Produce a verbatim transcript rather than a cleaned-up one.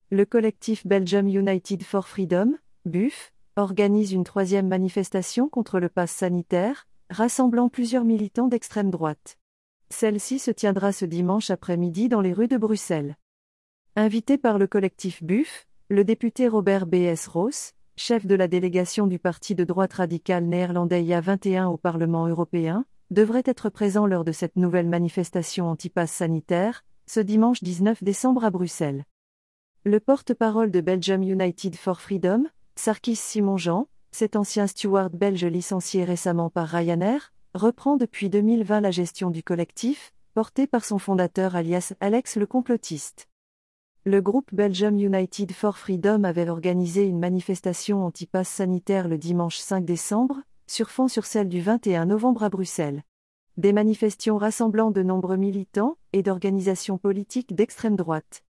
Le collectif Belgium United for Freedom, B U F, organise une troisième manifestation contre le pass sanitaire, rassemblant plusieurs militants d'extrême droite. Celle-ci se tiendra ce dimanche après-midi dans les rues de Bruxelles. Invité par le collectif B U F, le député Robert B S Roos, chef de la délégation du parti de droite radicale néerlandais I A vingt et un au Parlement européen, devrait être présent lors de cette nouvelle manifestation anti-pass sanitaire, ce dimanche dix-neuf décembre à Bruxelles. Le porte-parole de Belgium United for Freedom, Sarkis Simonjean, cet ancien steward belge licencié récemment par Ryanair, reprend depuis deux mille vingt la gestion du collectif, porté par son fondateur alias Alex le complotiste. Le groupe Belgium United for Freedom avait organisé une manifestation anti-pass sanitaire le dimanche cinq décembre, sur fond sur celle du vingt et un novembre à Bruxelles. Des manifestations rassemblant de nombreux militants et d'organisations politiques d'extrême droite.